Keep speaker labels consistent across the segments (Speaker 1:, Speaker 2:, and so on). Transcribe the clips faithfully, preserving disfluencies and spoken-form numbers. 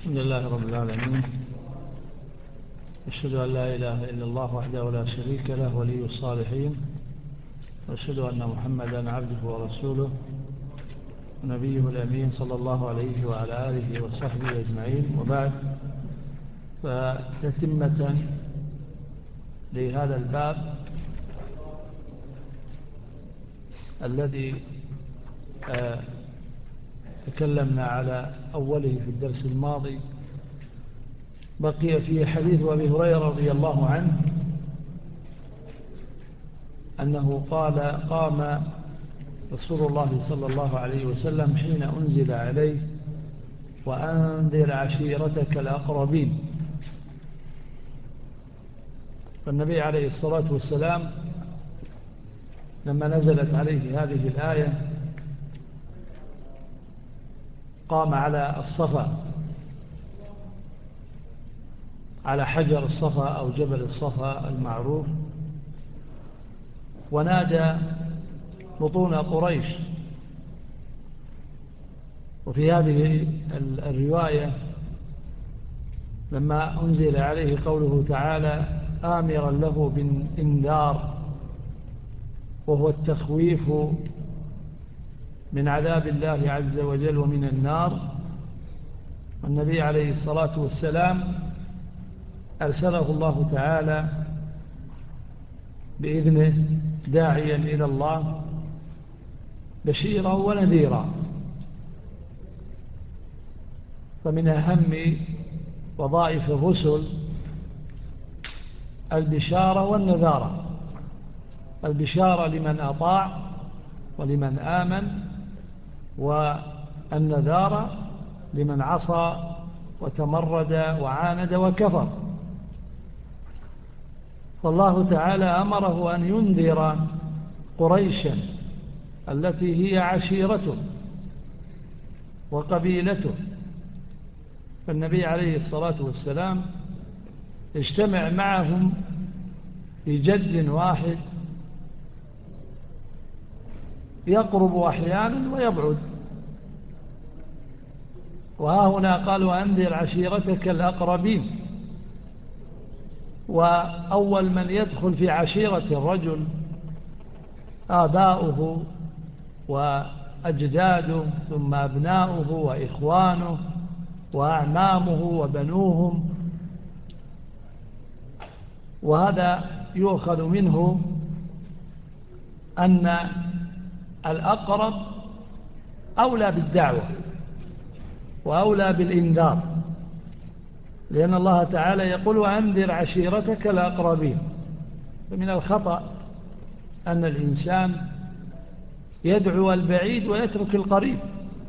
Speaker 1: الحمد لله رب العالمين، أشهد أن لا إله إلا الله وحده لا شريك له ولي الصالحين، وأشهد أن محمدا عبده ورسوله ونبيه الأمين صلى الله عليه وعلى آله وصحبه أجمعين. وبعد، فتتمة لهذا الباب الذي آه تكلمنا على أوله في الدرس الماضي، بقي فيه حديث أبي هريرة رضي الله عنه أنه قال: قام رسول الله صلى الله عليه وسلم حين أنزل عليه: وأنذر عشيرتك الأقربين. فالنبي عليه الصلاة والسلام لما نزلت عليه هذه الآية قام على الصفا، على حجر الصفا أو جبل الصفا المعروف، ونادى بطون قريش. وفي هذه الرواية لما أنزل عليه قوله تعالى آمرا له بالإنذار، وهو التخويف من عذاب الله عز وجل ومن النار، النبي عليه الصلاة والسلام أرسله الله تعالى بإذنه داعيا إلى الله بشيرا ونذيرا. فمن أهم وظائف الرسل البشارة والنذارة. البشارة لمن أطاع ولمن آمن، والنذارة لمن عصى وتمرد وعاند وكفر. فالله تعالى أمره أن ينذر قريشا التي هي عشيرته وقبيلته. فالنبي عليه الصلاة والسلام اجتمع معهم في جد واحد، يقرب أحيانا ويبعد. وها هنا قال: وأنذر عشيرتك الأقربين. وأول من يدخل في عشيرة الرجل آباؤه وأجداده، ثم أبناؤه وإخوانه وأعمامه وبنوهم. وهذا يؤخذ منه أن الأقرب أولى بالدعوة وأولى بالإنذار، لأن الله تعالى يقول: وأنذر عشيرتك الأقربين. فمن الخطأ أن الإنسان يدعو البعيد ويترك القريب.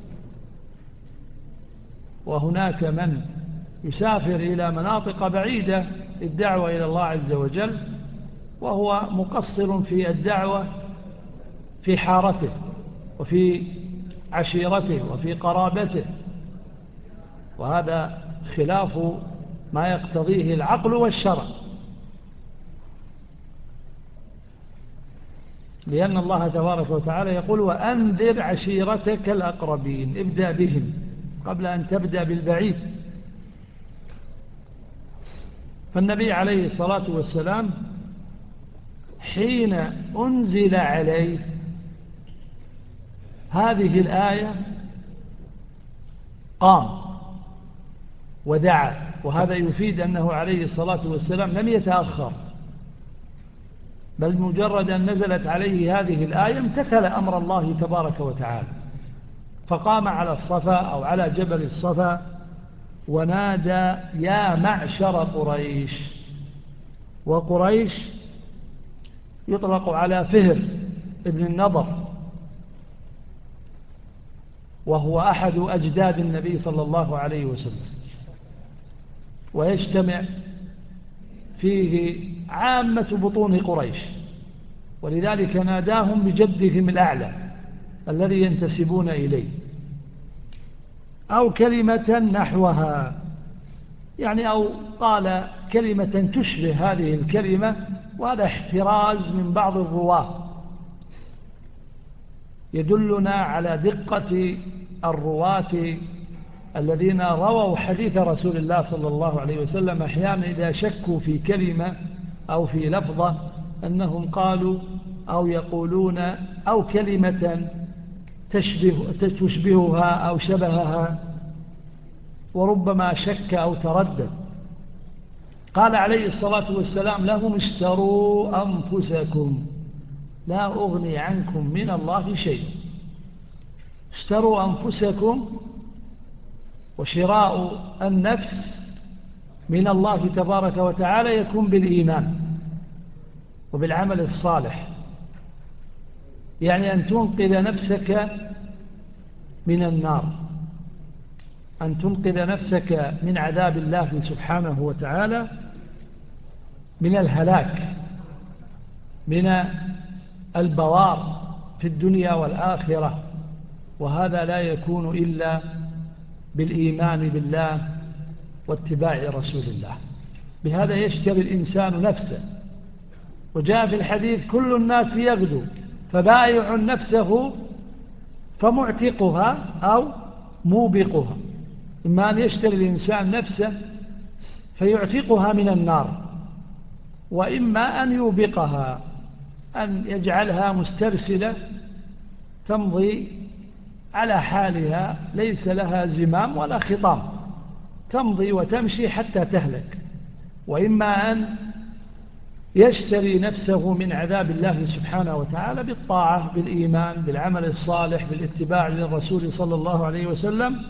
Speaker 1: وهناك من يسافر إلى مناطق بعيدة للدعوة إلى الله عز وجل، وهو مقصر في الدعوة في حارته وفي عشيرته وفي قرابته، وهذا خلاف ما يقتضيه العقل والشرع. لأن الله تبارك وتعالى يقول: وأنذر عشيرتك الأقربين. ابدأ بهم قبل أن تبدأ بالبعيد. فالنبي عليه الصلاة والسلام حين أنزل عليه هذه الآية قام ودعا. وهذا يفيد أنه عليه الصلاة والسلام لم يتأخر، بل مجرد أن نزلت عليه هذه الآية امتثل أمر الله تبارك وتعالى، فقام على الصفا أو على جبل الصفا ونادى: يا معشر قريش. وقريش يطلق على فهر ابن النضر، وهو أحد أجداد النبي صلى الله عليه وسلم، ويجتمع فيه عامة بطون قريش، ولذلك ناداهم بجدهم الأعلى الذي ينتسبون إليه، أو كلمة نحوها، يعني أو قال كلمة تشبه هذه الكلمة. وهذا احتراز من بعض الرواة يدلنا على دقة الرواة الذين رووا حديث رسول الله صلى الله عليه وسلم أحيانا إذا شكوا في كلمة أو في لفظة أنهم قالوا أو يقولون أو كلمة تشبه تشبهها أو شبهها، وربما شك أو تردد. قال عليه الصلاة والسلام لهم اشتروا أنفسكم لا أغني عنكم من الله شيء. اشتروا أنفسكم، وشراء النفس من الله تبارك وتعالى يكون بالإيمان وبالعمل الصالح، يعني أن تنقذ نفسك من النار، أن تنقذ نفسك من عذاب الله سبحانه وتعالى، من الهلاك، من البوار في الدنيا والآخرة. وهذا لا يكون إلا بالإيمان بالله واتباع رسول الله. بهذا يشتري الإنسان نفسه. وجاء في الحديث كل الناس يغدو فبائع نفسه فمعتقها أو موبقها. إما أن يشتري الإنسان نفسه فيعتقها من النار، وإما أن يوبقها، أن يجعلها مسترسلة تمضي على حالها ليس لها زمام ولا خطام، تمضي وتمشي حتى تهلك. وإما أن يشتري نفسه من عذاب الله سبحانه وتعالى بالطاعة، بالإيمان، بالعمل الصالح، بالاتباع للرسول صلى الله عليه وسلم.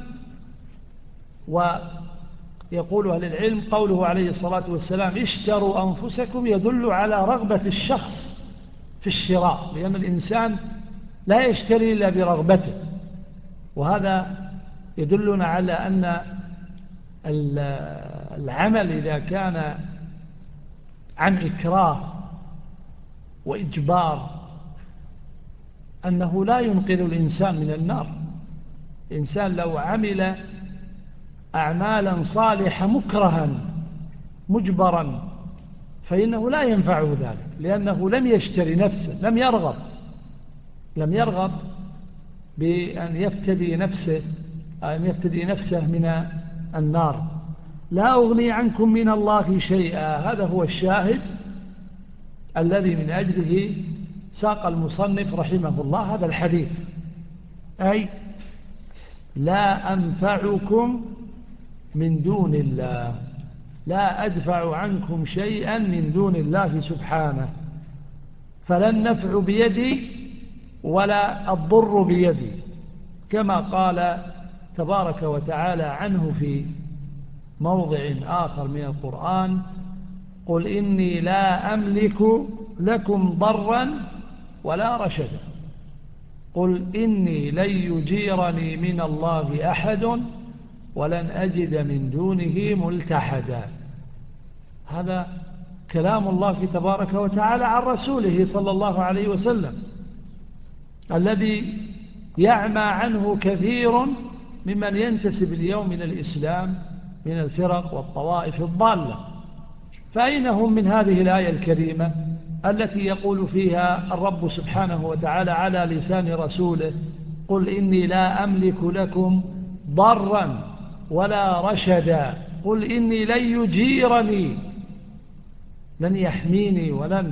Speaker 1: ويقول أهل العلم قوله عليه الصلاة والسلام اشتروا أنفسكم يدل على رغبة الشخص في الشراء، لأن الإنسان لا يشتري إلا برغبته. وهذا يدلنا على أن العمل إذا كان عن إكراه وإجبار أنه لا ينقذ الإنسان من النار. الإنسان لو عمل أعمالا صالحة مكرها مجبرا فإنه لا ينفعه ذلك، لأنه لم يشتري نفسه، لم يرغب لم يرغب بأن يفتدي نفسه أن يفتدي نفسه من النار. لا أغني عنكم من الله شيئا، هذا هو الشاهد الذي من أجله ساق المصنف رحمه الله هذا الحديث، أي لا أنفعكم من دون الله، لا أدفع عنكم شيئا من دون الله سبحانه، فلا النفع بيدي ولا الضر بيدي، كما قال تبارك وتعالى عنه في موضع آخر من القرآن: قل إني لا أملك لكم ضرا ولا رشدا، قل إني لن يجيرني من الله أحد ولن أجد من دونه ملتحدا. هذا كلام الله تبارك وتعالى عن رسوله صلى الله عليه وسلم، الذي يعمى عنه كثير ممن ينتسب اليوم من الإسلام من الفرق والطوائف الضالة. فأين هم من هذه الآية الكريمة التي يقول فيها الرب سبحانه وتعالى على لسان رسوله: قل إني لا أملك لكم ضرا ولا رشدا، قل إني لن يجيرني، لن يحميني ولن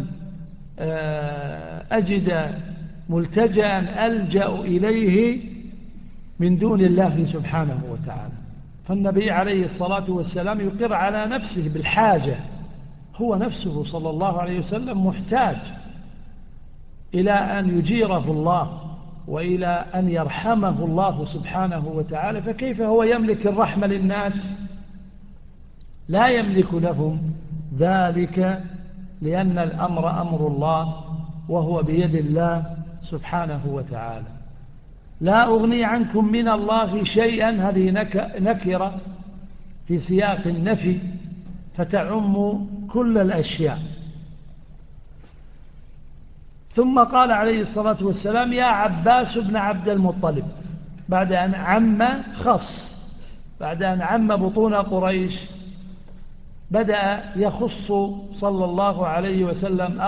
Speaker 1: أجد ملتجأ ألجأ إليه من دون الله سبحانه وتعالى. فالنبي عليه الصلاة والسلام يقر على نفسه بالحاجة، هو نفسه صلى الله عليه وسلم محتاج إلى أن يجيره الله وإلى أن يرحمه الله سبحانه وتعالى، فكيف هو يملك الرحمة للناس؟ لا يملك لهم ذلك، لأن الأمر أمر الله وهو بيد الله سبحانه وتعالى. لا أغني عنكم من الله شيئا، هذه نكرة في سياق النفي فتعم كل الأشياء. ثم قال عليه الصلاة والسلام: يا عباس بن عبد المطلب، بعد أن عم خص، بعد أن عم بطون قريش بدأ يخص صلى الله عليه وسلم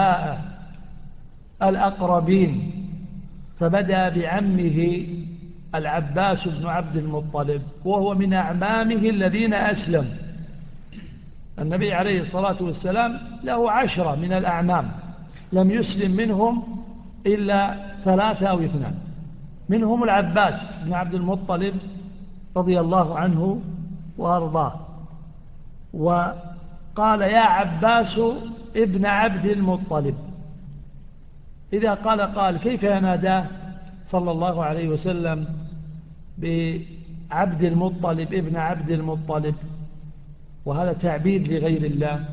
Speaker 1: أقرباء الأقربين، فبدأ بعمه العباس بن عبد المطلب، وهو من أعمامه الذين أسلموا. النبي عليه الصلاة والسلام له عشرة من الأعمام لم يسلم منهم إلا ثلاثة أو اثنان، منهم العباس بن عبد المطلب رضي الله عنه وأرضاه. وقال يا عباس ابن عبد المطلب. إذا قال قال كيف يناداه صلى الله عليه وسلم بعبد المطلب ابن عبد المطلب، وهذا تعبيد لغير الله.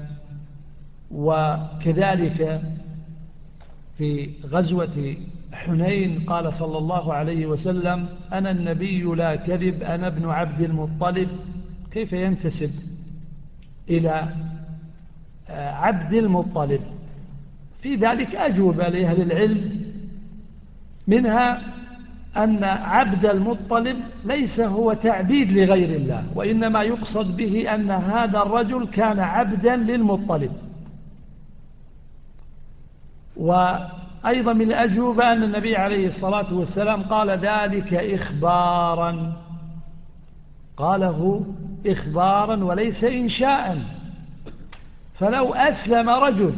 Speaker 1: وكذلك في غزوة حنين قال صلى الله عليه وسلم أنا النبي لا كذب أنا ابن عبد المطلب. كيف ينتسب إلى عبد المطلب؟ في ذلك أجوبة لأهل العلم، منها أن عبد المطلب ليس هو تعبيد لغير الله، وإنما يقصد به أن هذا الرجل كان عبدا للمطلب. وأيضا من الأجوبة أن النبي عليه الصلاة والسلام قال ذلك إخبارا، قاله إخبارا وليس إنشاء. فلو أسلم رجل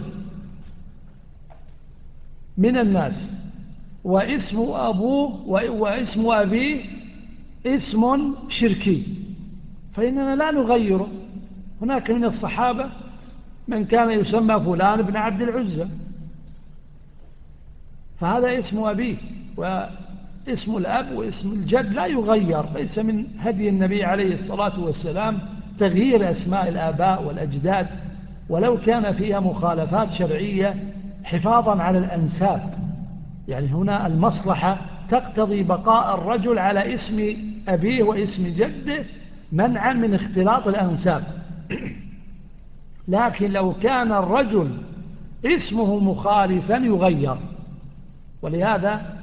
Speaker 1: من الناس واسم أبوه واسم أبيه اسم شركي فإننا لا نغيره. هناك من الصحابة من كان يسمى فلان بن عبد العزة، فهذا اسم أبيه، واسم الأب واسم الجد لا يغير. ليس من هدي النبي عليه الصلاة والسلام تغيير أسماء الآباء والأجداد، ولو كان فيها مخالفات شرعية حفاظا على الأنساب. يعني هنا المصلحة تقتضي بقاء الرجل على اسم أبيه واسم جده منعا من اختلاط الأنساب. لكن لو كان الرجل اسمه مخالفا يغير. ولهذا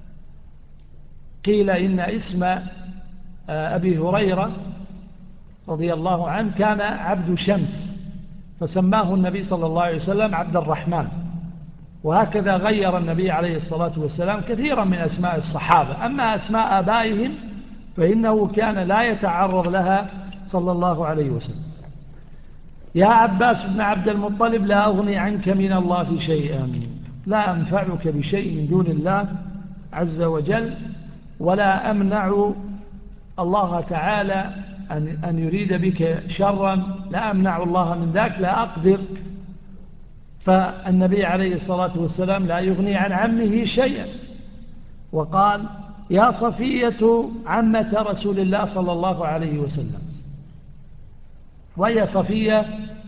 Speaker 1: قيل إن اسم أبي هريرة رضي الله عنه كان عبد شمس، فسماه النبي صلى الله عليه وسلم عبد الرحمن. وهكذا غير النبي عليه الصلاة والسلام كثيرا من أسماء الصحابة. أما أسماء آبائهم فإنه كان لا يتعرض لها صلى الله عليه وسلم. يا عباس بن عبد المطلب لا أغني عنك من الله شيئا، لا أنفعك بشيء من دون الله عز وجل، ولا أمنع الله تعالى أن يريد بك شرا، لا أمنع الله من ذاك، لا أقدر. فالنبي عليه الصلاة والسلام لا يغني عن عمه شيئا. وقال يا صفية عمة رسول الله صلى الله عليه وسلم، وهي صفية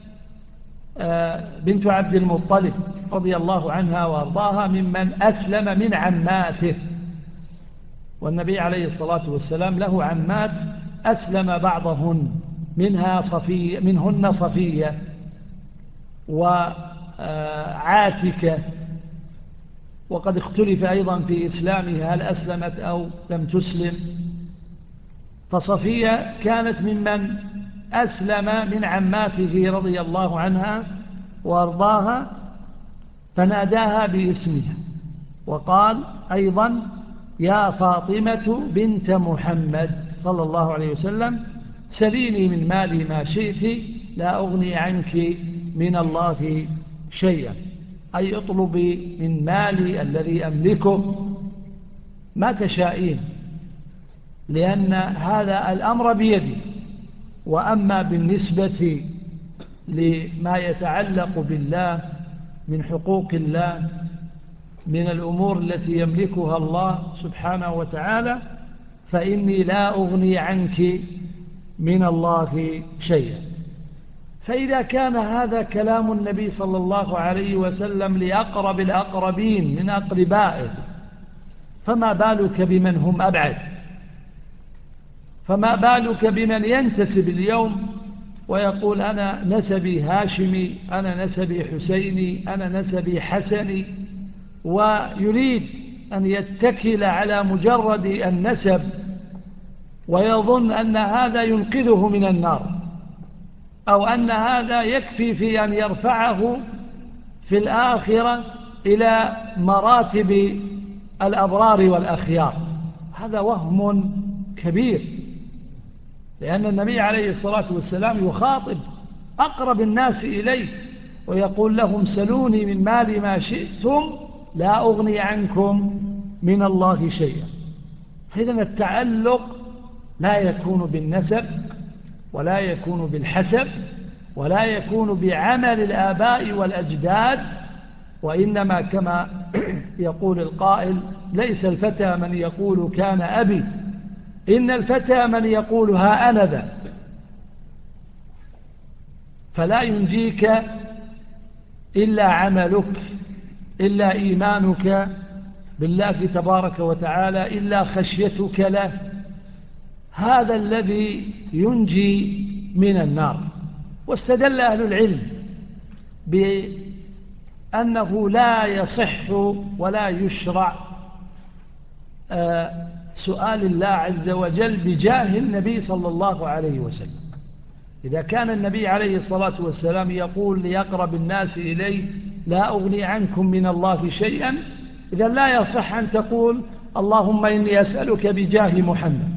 Speaker 1: بنت عبد المطلب رضي الله عنها وارضاها ممن أسلم من عماته. والنبي عليه الصلاة والسلام له عمات أسلم بعضهن، منها صفية منهن صفية وعاتكة. وقد اختلف أيضا في إسلامها هل أسلمت أو لم تسلم. فصفية كانت ممن أسلم من عماته رضي الله عنها وارضاها، فناداها باسمها وقال أيضا يا فاطمة بنت محمد صلى الله عليه وسلم سليني من مالي ما شئت لا أغني عنك من الله شيئا، أي اطلبي من مالي الذي أملكه ما تشائين، لأن هذا الأمر بيدي. وأما بالنسبة لما يتعلق بالله من حقوق الله من الأمور التي يملكها الله سبحانه وتعالى فإني لا أغني عنك من الله شيئا. فإذا كان هذا كلام النبي صلى الله عليه وسلم لأقرب الأقربين من أقربائه، فما بالك بمن هم أبعد؟ فما بالك بمن ينتسب اليوم ويقول أنا نسبي هاشمي، أنا نسبي حسيني، أنا نسبي حسني، ويريد أن يتكل على مجرد النسب ويظن أن هذا ينقذه من النار، أو أن هذا يكفي في أن يرفعه في الآخرة إلى مراتب الأبرار والأخيار. هذا وهم كبير، لأن النبي عليه الصلاة والسلام يخاطب أقرب الناس إليه ويقول لهم سلوني من مال ما شئتم لا أغني عنكم من الله شيئا. فإذا التعلق لا يكون بالنسب ولا يكون بالحسب ولا يكون بعمل الآباء والأجداد، وإنما كما يقول القائل ليس الفتى من يقول كان أبي، إن الفتى من يقول ها أنا ذا. فلا ينجيك إلا عملك، إلا إيمانك بالله تبارك وتعالى، إلا خشيتك له، هذا الذي ينجي من النار. واستدل أهل العلم بأنه لا يصح ولا يشرع سؤال الله عز وجل بجاه النبي صلى الله عليه وسلم. إذا كان النبي عليه الصلاة والسلام يقول لأقرب الناس إليه لا أغني عنكم من الله شيئا، إذا لا يصح أن تقول اللهم إني أسألك بجاه محمد،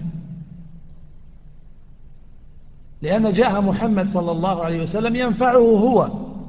Speaker 1: لأن جاه محمد صلى الله عليه وسلم ينفعه هو،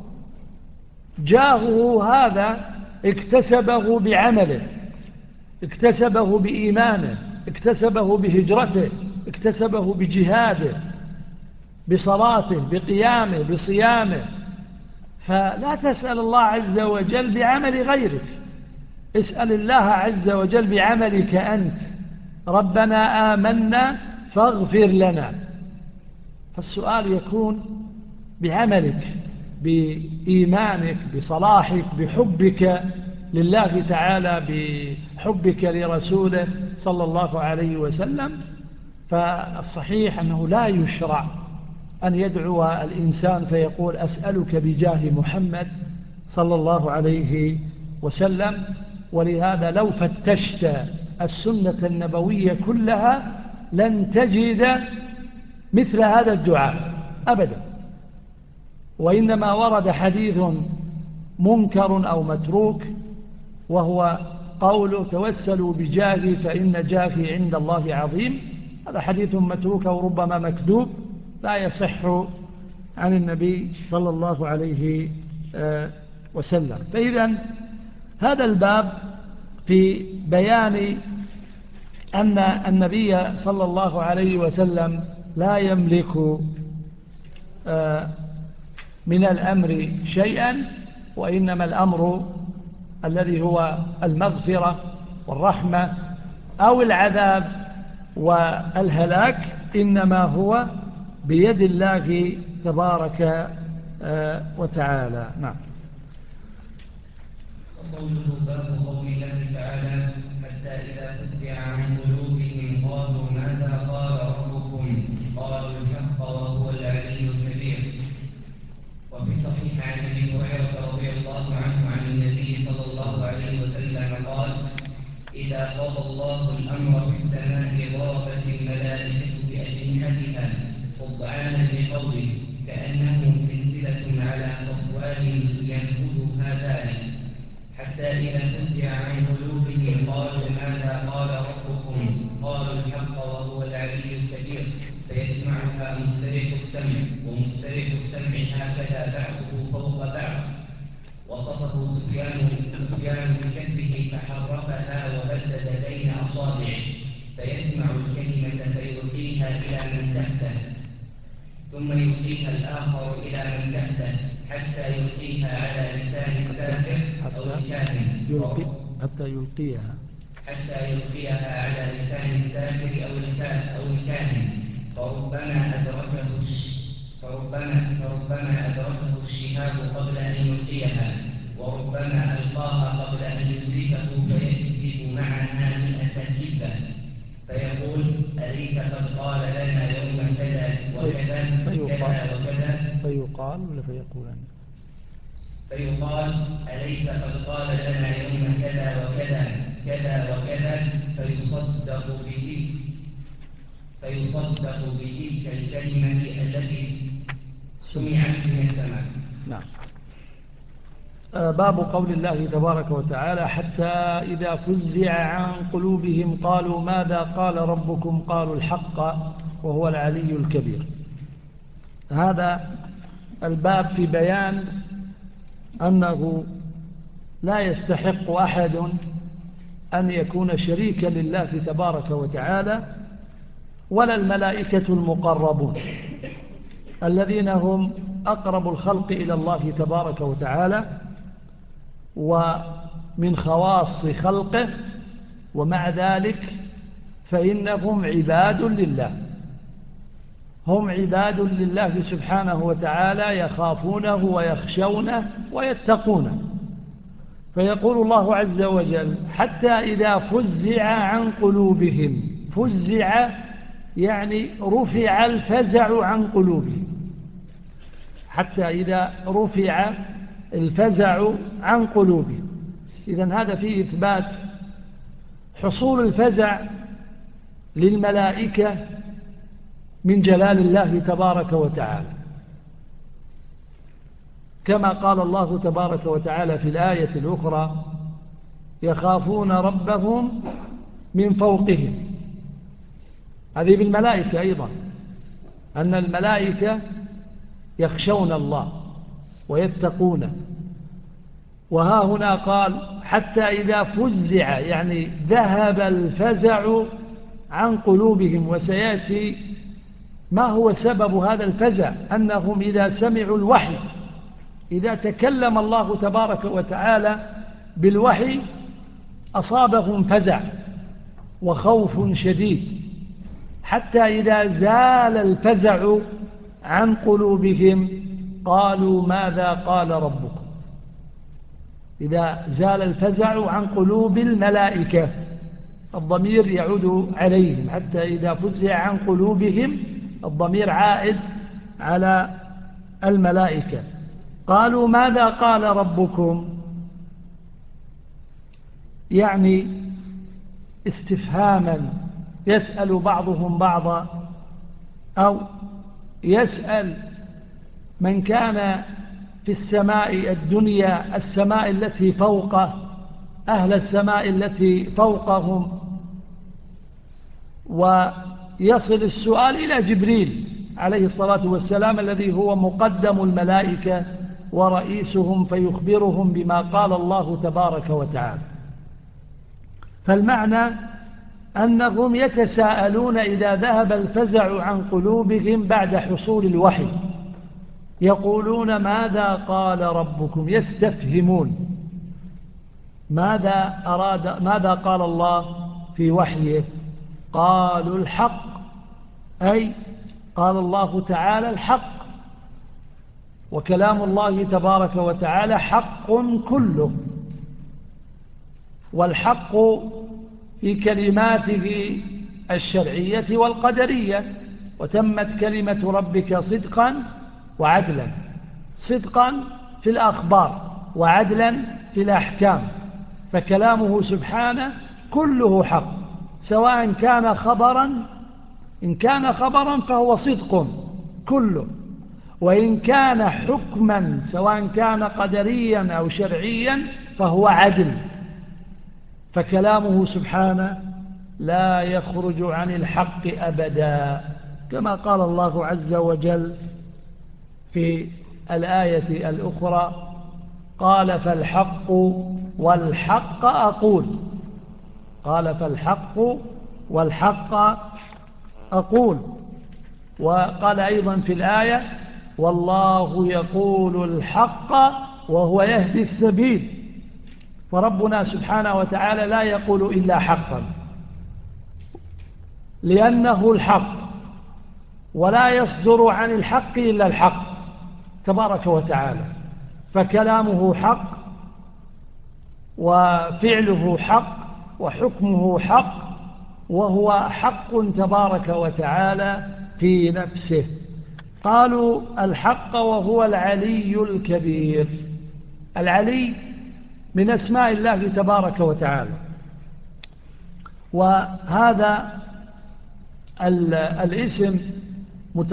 Speaker 1: جاهه هذا اكتسبه بعمله، اكتسبه بإيمانه، اكتسبه بهجرته، اكتسبه بجهاده، بصلاته، بقيامه، بصيامه. فلا تسأل الله عز وجل بعمل غيرك، اسأل الله عز وجل بعملك أنت. ربنا آمنا فاغفر لنا، فالسؤال يكون بعملك، بإيمانك، بصلاحك، بحبك لله تعالى، بحبك لرسوله صلى الله عليه وسلم. فالصحيح أنه لا يشرع أن يدعو الإنسان فيقول أسألك بجاه محمد صلى الله عليه وسلم. ولهذا لو فتشت السنة النبوية كلها لن تجد مثل هذا الدعاء أبدا، وإنما ورد حديث منكر أو متروك، وهو قوله توسلوا بجاهي فإن جاهي عند الله عظيم. هذا حديث متروك وربما مكذوب، لا يصح عن النبي صلى الله عليه وسلم. فإذا هذا الباب في بيان أن النبي صلى الله عليه وسلم لا يملك من الأمر شيئا، وإنما الأمر الذي هو المغفرة والرحمة أو العذاب والهلاك إنما هو بيد الله تبارك وتعالى. نعم.
Speaker 2: وقوله باب قول الله تعالى حتى إذا فزع عن قلوبهم قالوا ماذا قال ربكم قالوا الحق وهو العلي الكبير. وفي الصحيح عن ابي هريره رضي الله عنه عن النبي صلى الله عليه وسلم قال إذا قضى الله الأمر في السماء ضربت الملائكة بأجنحتها خضعانا لقوله كأنه سلسلة على صفوان ينفذها ذلك حتى إذا فزع عن قلوبهم قالوا ماذا قال ربكم قالوا الحق وهو العلي الكبير فيسمعها مستريح السمع ومستريح السمع هكذا بعضه فوق بعض. وصفه سفيان سفيان بكتفه فحرفها وبدد بين أصابعه فيسمع الكلمة فيلقيها إلى من تحته ثم يلقيها الآخر إلى من تحته حتى يلقيها على لسان الكافر أو الكاهن
Speaker 1: حتى يلقيها
Speaker 2: حتى يلقيها على لسان الكافر أو الكاهن أو الكاهن فربما أدركه فربما فربما أدركه الشهاب قبل أن يلقيها وربما ألقاها قبل أن يدركه فيكذب معها مئة كذبة فيقول أليس قد قال لنا يوم كذا وكذا كذا وكذا
Speaker 1: فيقال ولا فيقولن
Speaker 2: فيقال أليس قد قال لنا يوم كذا وكذا كذا وكذا فيصدق به فيصدق بتلك الكلمة التي سمعت من السماء.
Speaker 1: نعم. باب قول الله تبارك وتعالى حتى إذا فزع عن قلوبهم قالوا ماذا قال ربكم قالوا الحق وهو العلي الكبير. هذا الباب في بيان أنه لا يستحق أحد أن يكون شريكا لله تبارك وتعالى ولا الملائكة المقربون الذين هم أقرب الخلق إلى الله تبارك وتعالى ومن خواص خلقه، ومع ذلك فإنهم عباد لله، هم عباد لله سبحانه وتعالى يخافونه ويخشونه ويتقونه. فيقول الله عز وجل حتى إذا فزع عن قلوبهم، فزع يعني رفع الفزع عن قلوبهم، حتى إذا رفع الفزع عن قلوبهم. إذن هذا فيه إثبات حصول الفزع للملائكة من جلال الله تبارك وتعالى، كما قال الله تبارك وتعالى في الآية الأخرى يخافون ربهم من فوقهم. هذه بالملائكة أيضا، أن الملائكة يخشون الله ويتقونه. وها هنا قال حتى إذا فزع يعني ذهب الفزع عن قلوبهم، وسيأتي ما هو سبب هذا الفزع، أنهم إذا سمعوا الوحي، إذا تكلم الله تبارك وتعالى بالوحي أصابهم فزع وخوف شديد، حتى إذا زال الفزع عن قلوبهم قالوا ماذا قال ربكم. إذا زال الفزع عن قلوب الملائكة الضمير يعود عليهم، حتى إذا فزع عن قلوبهم الضمير عائد على الملائكة. قالوا ماذا قال ربكم، يعني استفهاما يسأل بعضهم بعضا، أو يسأل من كان في السماء الدنيا، السماء التي فوقه، أهل السماء التي فوقهم، ويصل السؤال إلى جبريل عليه الصلاة والسلام الذي هو مقدم الملائكة ورئيسهم، فيخبرهم بما قال الله تبارك وتعالى. فالمعنى أنهم يتساءلون إذا ذهب الفزع عن قلوبهم بعد حصول الوحي، يقولون ماذا قال ربكم، يستفهمون ماذا أراد، ماذا قال الله في وحيه. قالوا الحق، أي قال الله تعالى الحق، وكلام الله تبارك وتعالى حق كله، والحق في كلماته الشرعية والقدرية. وتمت كلمة ربك صدقا وعدلا، صدقا في الأخبار وعدلا في الأحكام، فكلامه سبحانه كله حق، سواء كان خبرا، إن كان خبرا فهو صدق كله، وإن كان حكما سواء كان قدريا أو شرعيا فهو عدل. فكلامه سبحانه لا يخرج عن الحق أبدا، كما قال الله عز وجل في الآية الأخرى قال فالحق والحق أقول، قال فالحق والحق أقول. وقال أيضا في الآية والله يقول الحق وهو يهدي السبيل. فربنا سبحانه وتعالى لا يقول إلا حقا، لأنه الحق، ولا يصدر عن الحق إلا الحق تبارك وتعالى، فكلامه حق وفعله حق وحكمه حق، وهو حق تبارك وتعالى في نفسه. قالوا الحق وهو العلي الكبير. العلي من أسماء الله تبارك وتعالى، وهذا الاسم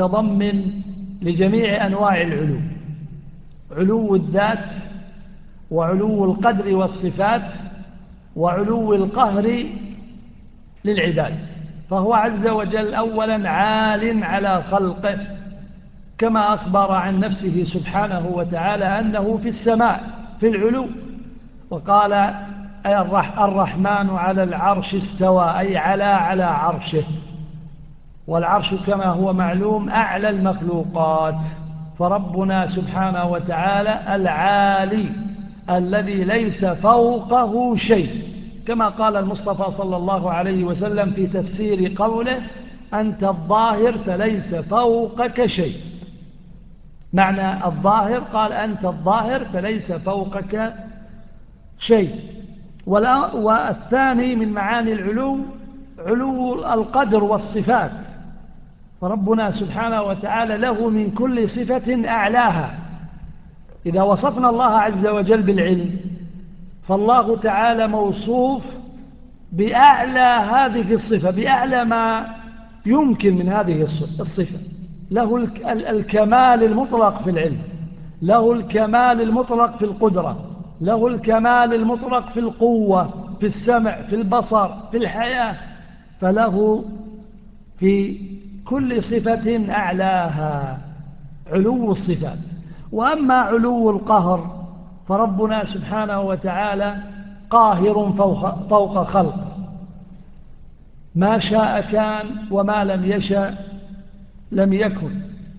Speaker 1: متضمن لجميع أنواع العلو، علو الذات وعلو القدر والصفات وعلو القهر للعباد. فهو عز وجل أولا عال على خلقه، كما أخبر عن نفسه سبحانه وتعالى أنه في السماء في العلو، وقال الرحمن على العرش استوى، أي على على عرشه، والعرش كما هو معلوم أعلى المخلوقات. فربنا سبحانه وتعالى العالي الذي ليس فوقه شيء، كما قال المصطفى صلى الله عليه وسلم في تفسير قوله أنت الظاهر فليس فوقك شيء. معنى الظاهر قال أنت الظاهر فليس فوقك شيء. والثاني من معاني العلو علو القدر والصفات، فربنا سبحانه وتعالى له من كل صفة أعلاها. إذا وصفنا الله عز وجل بالعلم فالله تعالى موصوف بأعلى هذه الصفة، بأعلى ما يمكن من هذه الصفة. له الكمال المطلق في العلم، له الكمال المطلق في القدرة، له الكمال المطلق في القوة، في السمع، في البصر، في الحياة، فله في كل صفة أعلاها علو الصفات. وأما علو القهر فربنا سبحانه وتعالى قاهر فوق, فوق خلق، ما شاء كان وما لم يشأ لم يكن.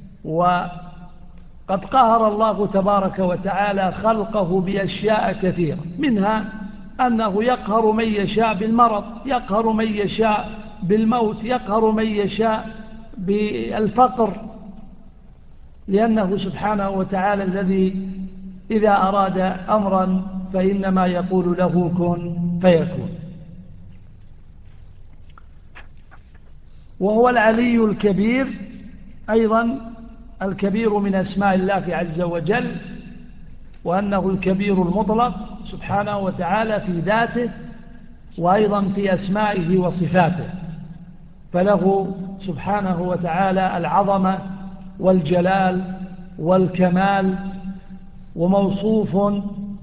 Speaker 1: وقد قهر الله تبارك وتعالى خلقه بأشياء كثيرة، منها أنه يقهر من يشاء بالمرض، يقهر من يشاء بالموت، يقهر من يشاء بالفقر، لأنه سبحانه وتعالى الذي إذا أراد أمرا فإنما يقول له كن فيكون. وهو العلي الكبير، أيضا الكبير من أسماء الله عز وجل، وأنه الكبير المطلق سبحانه وتعالى في ذاته وأيضا في أسمائه وصفاته، فله سبحانه وتعالى العظمة والجلال والكمال، وموصوف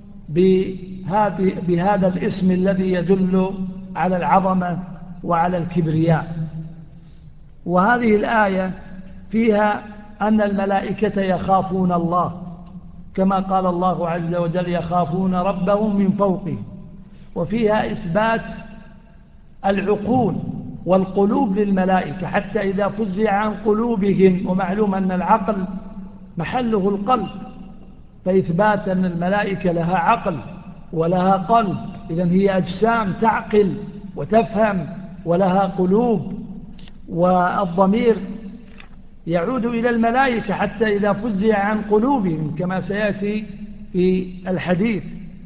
Speaker 1: بهذا الاسم الذي يدل على العظمة وعلى الكبرياء. وهذه الآية فيها أن الملائكة يخافون الله، كما قال الله عز وجل يخافون ربهم من فوقهم. وفيها إثبات العقول والقلوب للملائكة، حتى إذا فزع عن قلوبهم، ومعلوم أن العقل محله القلب، فإثبات أن الملائكة لها عقل ولها قلب، إذن هي أجسام تعقل وتفهم ولها قلوب. والضمير يعود إلى الملائكة حتى إذا فزع عن قلوبهم، كما سيأتي في الحديث.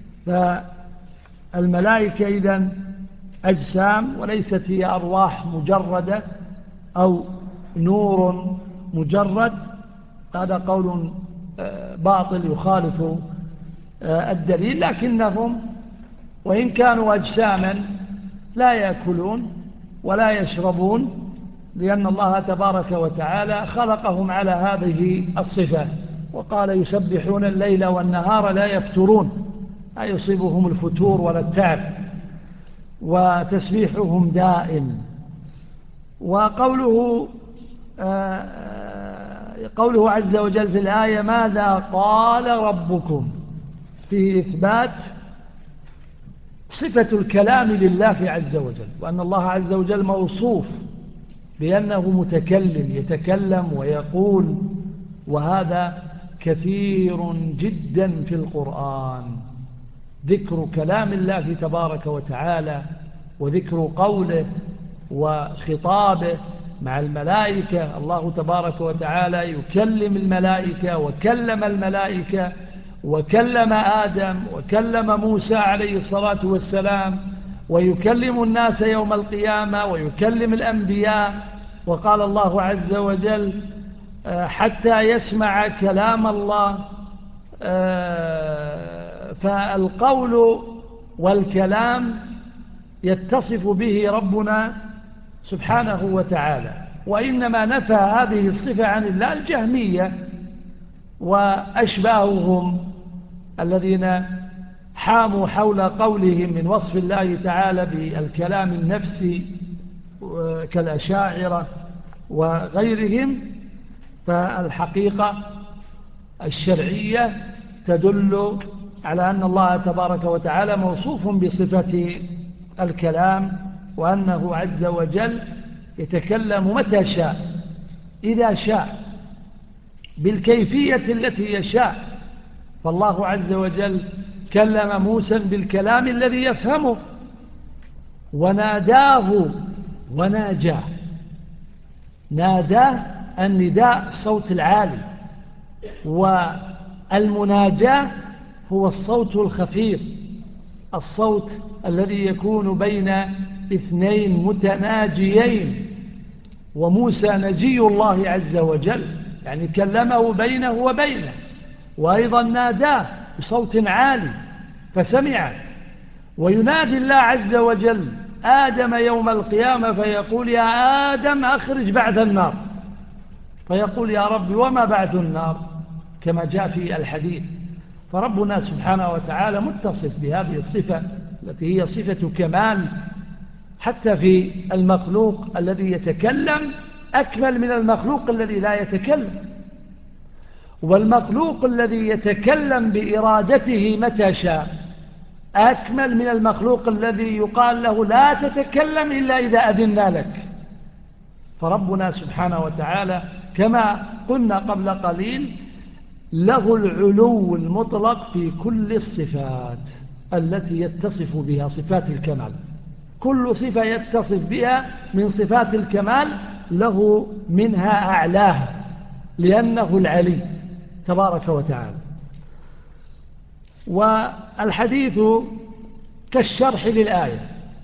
Speaker 1: فالملائكة إذن أجسام وليست هي أرواح مجردة أو نور مجرد. هذا قول باطل يخالف الدليل، لكنهم وإن كانوا أجساما لا يأكلون ولا يشربون، لأن الله تبارك وتعالى خلقهم على هذه الصفة. وقال يسبحون الليل والنهار لا يفترون، لا يصيبهم الفتور ولا التعب، وتسبيحهم دائم. وقوله قوله عز وجل في الآية ماذا قال ربكم، فيه إثبات صفة الكلام لله عز وجل، وأن الله عز وجل موصوف بأنه متكلم يتكلم ويقول، وهذا كثير جدا في القرآن، ذكر كلام الله تبارك وتعالى وذكر قوله وخطابه مع الملائكة. الله تبارك وتعالى يكلم الملائكة وكلم الملائكة وكلم آدم وكلم موسى عليه الصلاة والسلام، ويكلم الناس يوم القيامة ويكلم الأنبياء. وقال الله عز وجل حتى يسمع كلام الله. فالقول والكلام يتصف به ربنا سبحانه وتعالى، وإنما نفى هذه الصفة عن الله الجهمية وأشباههم الذين حاموا حول قولهم من وصف الله تعالى بالكلام النفسي كالأشاعرة وغيرهم، فالحقيقة الشرعية تدل على أن الله تبارك وتعالى موصوف بصفة الكلام، وأنه عز وجل يتكلم متى شاء إذا شاء بالكيفية التي يشاء. فالله عز وجل كلم موسى بالكلام الذي يفهمه، وناداه وناجاه. ناداه النداء الصوت العالي، والمناجاة هو الصوت الخفيف، الصوت الذي يكون بين اثنين متناجيين. وموسى نجي الله عز وجل، يعني كلمه بينه وبينه، وأيضا ناداه بصوت عالي فسمع. وينادي الله عز وجل آدم يوم القيامة فيقول يا آدم أخرج بعد النار، فيقول يا رب وما بعد النار، كما جاء في الحديث. فربنا سبحانه وتعالى متصف بهذه الصفة التي هي صفة كمال، حتى في المخلوق الذي يتكلم أكمل من المخلوق الذي لا يتكلم. والمخلوق الذي يتكلم بإرادته متى شاء أكمل من المخلوق الذي يقال له لا تتكلم إلا إذا أذنا لك. فربنا سبحانه وتعالى كما قلنا قبل قليل له العلو المطلق في كل الصفات التي يتصف بها صفات الكمال. كل صفة يتصف بها من صفات الكمال له منها أعلاها، لأنه العلي تبارك وتعالى. والحديث كالشرح للآية.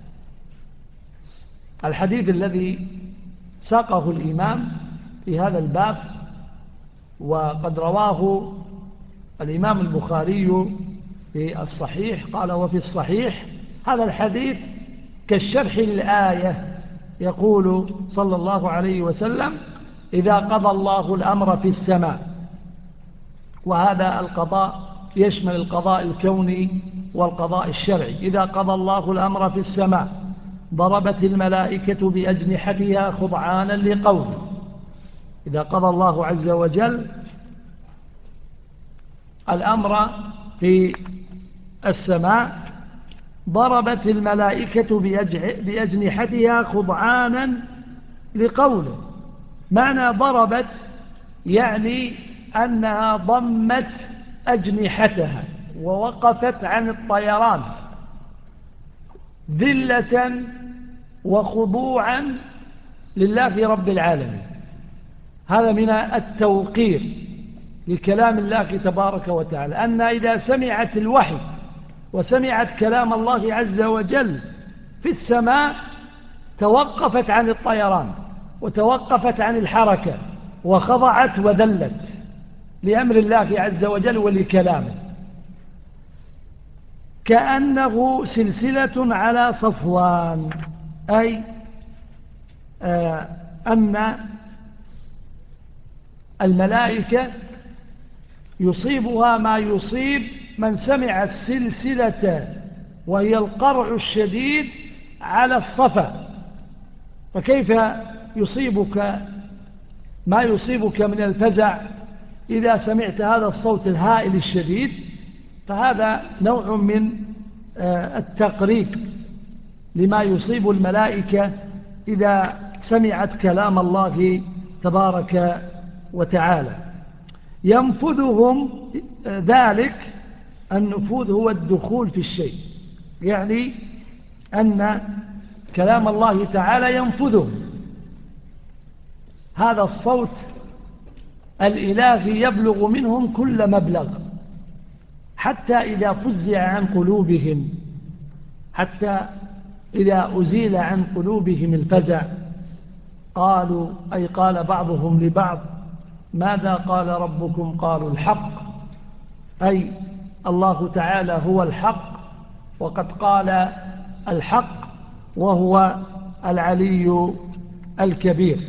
Speaker 1: الحديث الذي ساقه الإمام في هذا الباب وقد رواه الإمام البخاري في الصحيح، قال وفي الصحيح هذا الحديث كالشرح للآية. يقول صلى الله عليه وسلم إذا قضى الله الأمر في السماء، وهذا القضاء يشمل القضاء الكوني والقضاء الشرعي. إذا قضى الله الأمر في السماء ضربت الملائكة بأجنحتها خضعانا لقوله. إذا قضى الله عز وجل الأمر في السماء ضربت الملائكة بأجنحتها خضعانا لقوله. معنى ضربت يعني أنها ضمت أجنحتها ووقفت عن الطيران ذلة وخضوعا لله رب العالمين. هذا من التوقير لكلام الله تبارك وتعالى، أن إذا سمعت الوحي وسمعت كلام الله عز وجل في السماء توقفت عن الطيران وتوقفت عن الحركة وخضعت وذلت لأمر الله عز وجل ولكلامه، كأنه سلسلة على صفوان. أي آه أن الملائكة يصيبها ما يصيب من سمع السلسلة وهي القرع الشديد على الصفا. فكيف يصيبك ما يصيبك من الفزع إذا سمعت هذا الصوت الهائل الشديد؟ فهذا نوع من التقريب لما يصيب الملائكة إذا سمعت كلام الله تبارك وتعالى. ينفذهم ذلك، النفوذ هو الدخول في الشيء، يعني أن كلام الله تعالى ينفذهم. هذا الصوت الإلهي يبلغ منهم كل مبلغ، حتى إذا فزع عن قلوبهم، حتى إذا أزيل عن قلوبهم الفزع قالوا، أي قال بعضهم لبعض ماذا قال ربكم؟ قالوا الحق، أي الله تعالى هو الحق، وقد قال الحق وهو العلي الكبير.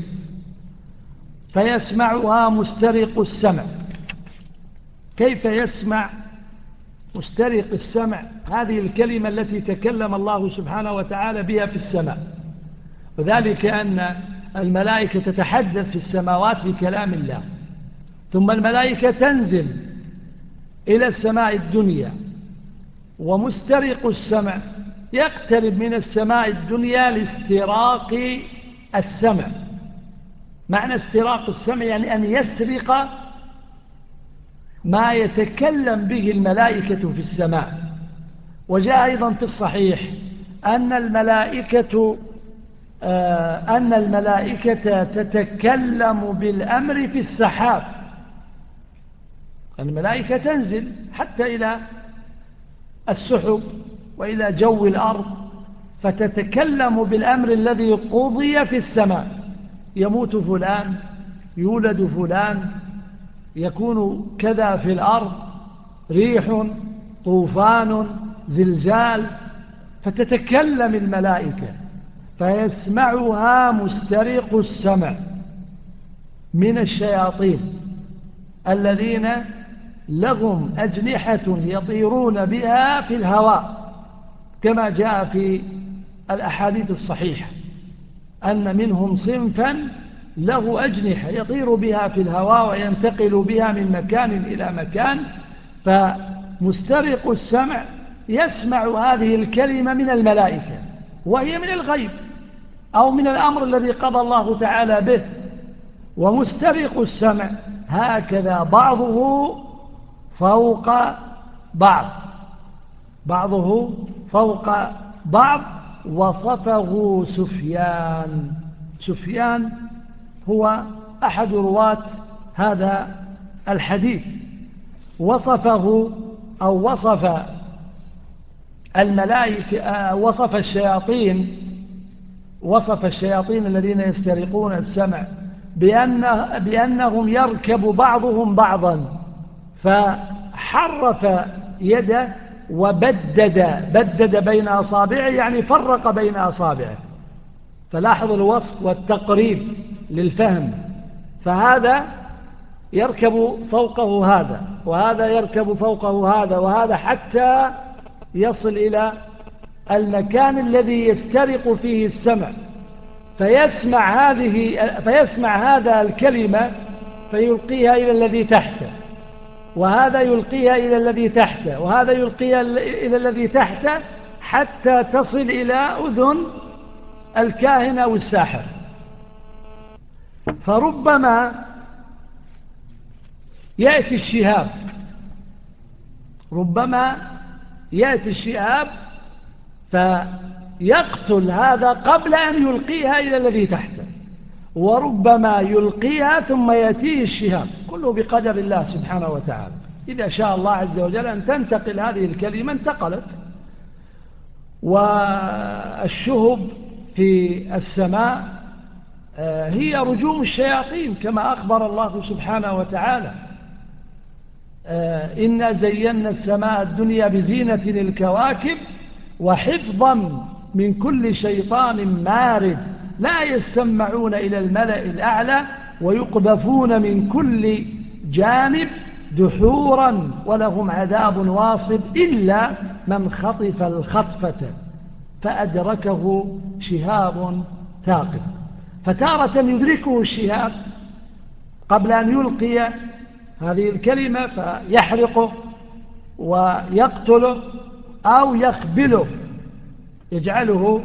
Speaker 1: فيسمعها مسترق السمع. كيف يسمع مسترق السمع هذه الكلمة التي تكلم الله سبحانه وتعالى بها في السماء، وذلك أن الملائكة تتحدث في السماوات بكلام الله، ثم الملائكة تنزل إلى السماء الدنيا، ومسترق السمع يقترب من السماء الدنيا لاستراق السمع. معنى استراق السمع يعني أن يسرق ما يتكلم به الملائكة في السماء. وجاء أيضا في الصحيح أن الملائكة آه أن الملائكة تتكلم بالأمر في السحاب. الملائكة تنزل حتى إلى السحب وإلى جو الأرض، فتتكلم بالأمر الذي قضي في السماء. يموت فلان، يولد فلان، يكون كذا في الأرض، ريح، طوفان، زلزال، فتتكلم الملائكة فيسمعها مسترق السمع من الشياطين الذين لهم أجنحة يطيرون بها في الهواء، كما جاء في الأحاديث الصحيحة أن منهم صنفا له أجنحة يطير بها في الهواء وينتقل بها من مكان إلى مكان. فمسترق السمع يسمع هذه الكلمة من الملائكة، وهي من الغيب أو من الأمر الذي قضى الله تعالى به. ومسترق السمع هكذا بعضه فوق بعض، بعضه فوق بعض. وصفه سفيان. سفيان هو أحد رواة هذا الحديث، وصفه أو وصف الملائكة، وصف الشياطين وصف الشياطين الذين يسترقون السمع بأن بأنهم يركب بعضهم بعضا، فحرف يده وبدد بدد بين أصابعه، يعني فرق بين أصابعه. فلاحظ الوصف والتقريب للفهم، فهذا يركب فوقه هذا، وهذا يركب فوقه هذا، وهذا حتى يصل إلى المكان الذي يسترق فيه السمع، فيسمع هذه فيسمع هذا الكلمة فيلقيها إلى الذي تحته، وهذا يلقيها إلى الذي تحته، وهذا يلقيها إلى الذي تحته، حتى تصل إلى أذن الكاهن أو الساحر. فربما يأتي الشهاب ربما يأتي الشهاب فيقتل هذا قبل أن يلقيها إلى الذي تحته، وربما يلقيها ثم يأتيه الشهاب، كله بقدر الله سبحانه وتعالى. إذا شاء الله عز وجل أن تنتقل هذه الكلمة انتقلت. والشهب في السماء هي رجوم الشياطين كما أخبر الله سبحانه وتعالى: إنا زينا السماء الدنيا بزينة الكواكب وحفظا من كل شيطان مارد لا يسمعون إلى الملأ الأعلى ويقذفون من كل جانب دحورا ولهم عذاب واصب إلا من خطف الخطفة فأدركه شهاب ثاقب. فتارة يدركه الشهاب قبل أن يلقي هذه الكلمة فيحرقه ويقتله أو يخبله، يجعله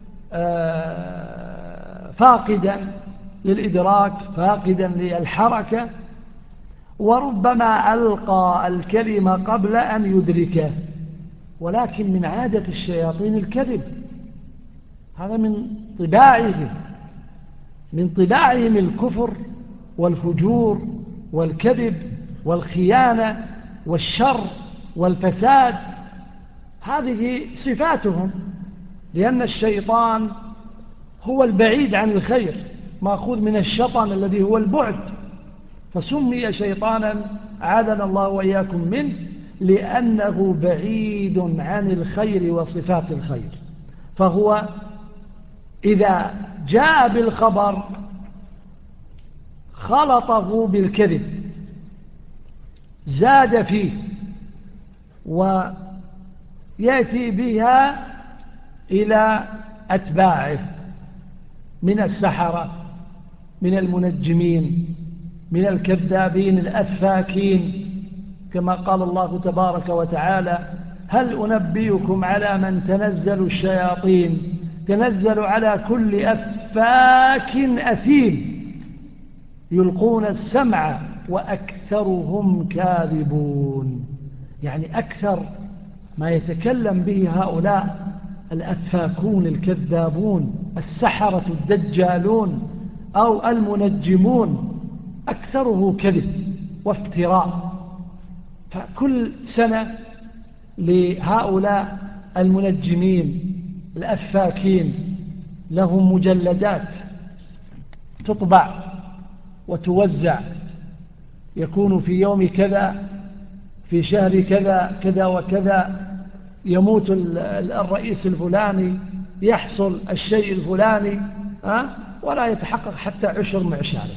Speaker 1: فاقدا للإدراك، فاقدا للحركة. وربما ألقى الكلمة قبل أن يدركه، ولكن من عادة الشياطين الكذب، هذا من طباعهم من طباعهم الكفر والفجور والكذب والخيانة والشر والفساد، هذه صفاتهم، لأن الشيطان هو البعيد عن الخير، مأخوذ من الشطن الذي هو البعد، فسمي شيطانا عاذنا الله وإياكم منه، لأنه بعيد عن الخير وصفات الخير. فهو إذا جاء بالخبر خلطه بالكذب، زاد فيه ويأتي بها إلى أتباعه من السحرة، من المنجمين، من الكذابين الأفاكين، كما قال الله تبارك وتعالى: هل أنبئكم على من تنزل الشياطين؟ تنزل على كل أفاك أثيم يلقون السمع وأكثرهم كاذبون. يعني أكثر ما يتكلم به هؤلاء الأفاكون الكذابون السحرة الدجالون أو المنجمون أكثره كذب وافتراء. فكل سنة لهؤلاء المنجمين الأفاكين لهم مجلدات تطبع وتوزع، يكون في يوم كذا في شهر كذا كذا وكذا يموت الرئيس الفلاني، يحصل الشيء الفلاني، أه؟ ولا يتحقق حتى عشر معشاره.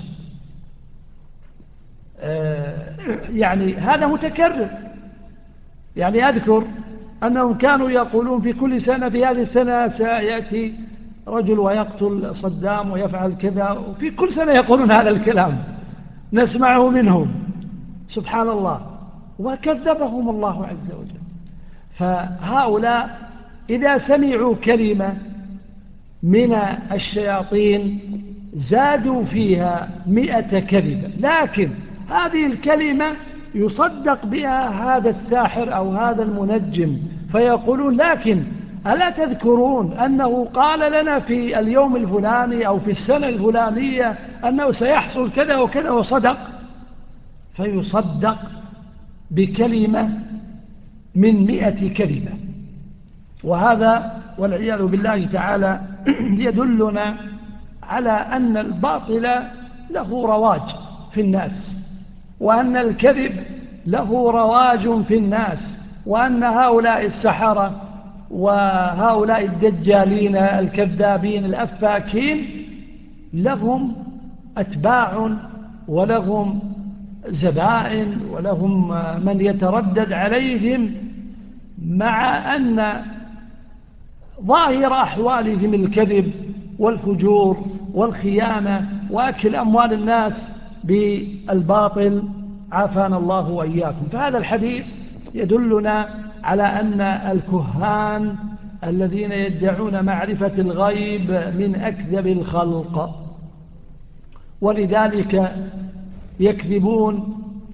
Speaker 1: أه يعني هذا متكرر. يعني أذكر أنهم كانوا يقولون في كل سنة في هذه السنة سيأتي رجل ويقتل صدام ويفعل كذا، وفي كل سنة يقولون هذا الكلام نسمعه منهم، سبحان الله، وكذبهم الله عز وجل. فهؤلاء إذا سمعوا كلمة من الشياطين زادوا فيها مئة كذبة، لكن هذه الكلمة يصدق بها هذا الساحر أو هذا المنجم، فيقولون: لكن ألا تذكرون أنه قال لنا في اليوم الفلاني أو في السنة الفلانية أنه سيحصل كذا وكذا، وصدق. فيصدق بكلمة من مئة كلمة. وهذا والعياذ بالله تعالى يدلنا على أن الباطل له رواج في الناس، وأن الكذب له رواج في الناس، وأن هؤلاء السحرة وهؤلاء الدجالين الكذابين الأفاكين لهم أتباع ولهم زبائن ولهم من يتردد عليهم، مع أن ظاهر أحوالهم الكذب والفجور والخيانة وأكل أموال الناس بالباطل، عافانا الله وإياكم. فهذا الحديث يدلنا على أن الكهان الذين يدعون معرفة الغيب من أكذب الخلق، ولذلك يكذبون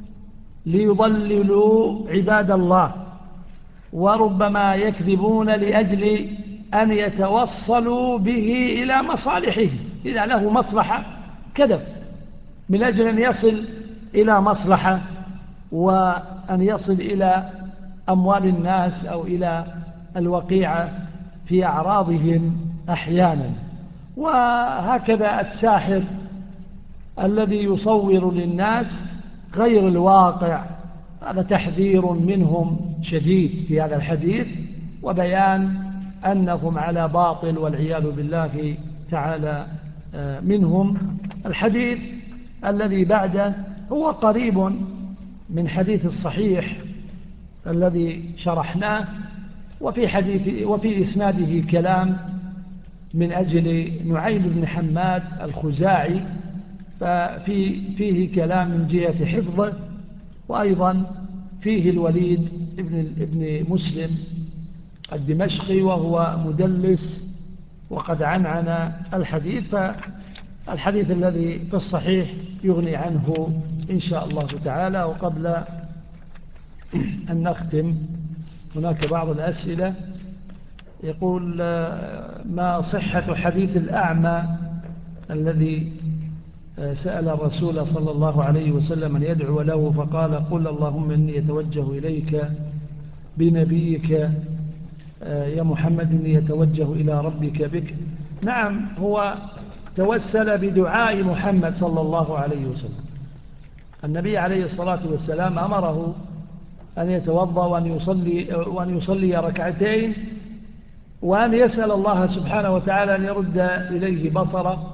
Speaker 1: ليضللوا عباد الله، وربما يكذبون لأجل أن يتوصلوا به إلى مصالحه. إذا له مصلحة كذب من أجل أن يصل إلى مصلحة، وأن يصل إلى أموال الناس أو إلى الوقيعة في أعراضهم أحيانا. وهكذا الساحر الذي يصور للناس غير الواقع، هذا تحذير منهم شديد في هذا الحديث، وبيان أنهم على باطل والعياذ بالله تعالى منهم. الحديث الذي بعده هو قريب من حديث الصحيح الذي شرحناه، وفي حديث وفي إسناده كلام من أجل نعيم بن حماد الخزاعي، ففي فيه كلام من جهة حفظه، وأيضا فيه الوليد ابن ابن مسلم الدمشقي وهو مدلس وقد عنعن الحديث. فالحديث الذي في الصحيح يغني عنه إن شاء الله تعالى. وقبل أن نختم هناك بعض الأسئلة. يقول: ما صحة حديث الأعمى الذي سأل الرسول صلى الله عليه وسلم أن يدعو له فقال: قل اللهم إني أتوجه إليك بنبيك يا محمد، إني يتوجه إلى ربك بك. نعم، هو توسل بدعاء محمد صلى الله عليه وسلم. النبي عليه الصلاة والسلام أمره أن يتوضأ وأن يصلي, وأن يصلي ركعتين، وأن يسأل الله سبحانه وتعالى أن يرد إليه بصره،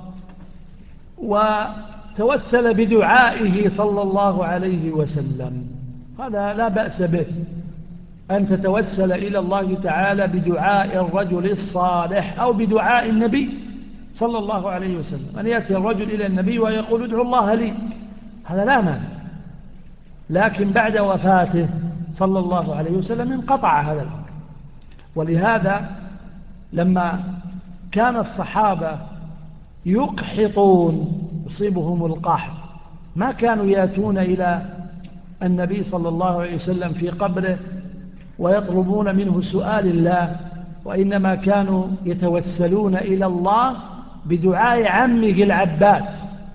Speaker 1: وتوسل بدعائه صلى الله عليه وسلم. هذا لا بأس به، أن تتوسل إلى الله تعالى بدعاء الرجل الصالح أو بدعاء النبي صلى الله عليه وسلم، أن يأتي الرجل إلى النبي ويقول ادعو الله لي، هذا لا مانع. لكن بعد وفاته صلى الله عليه وسلم انقطع هذا الأمر. ولهذا لما كان الصحابة يقحطون يصيبهم القحط ما كانوا يأتون إلى النبي صلى الله عليه وسلم في قبره ويطلبون منه سؤال الله، وإنما كانوا يتوسلون إلى الله بدعاء عمه العباس،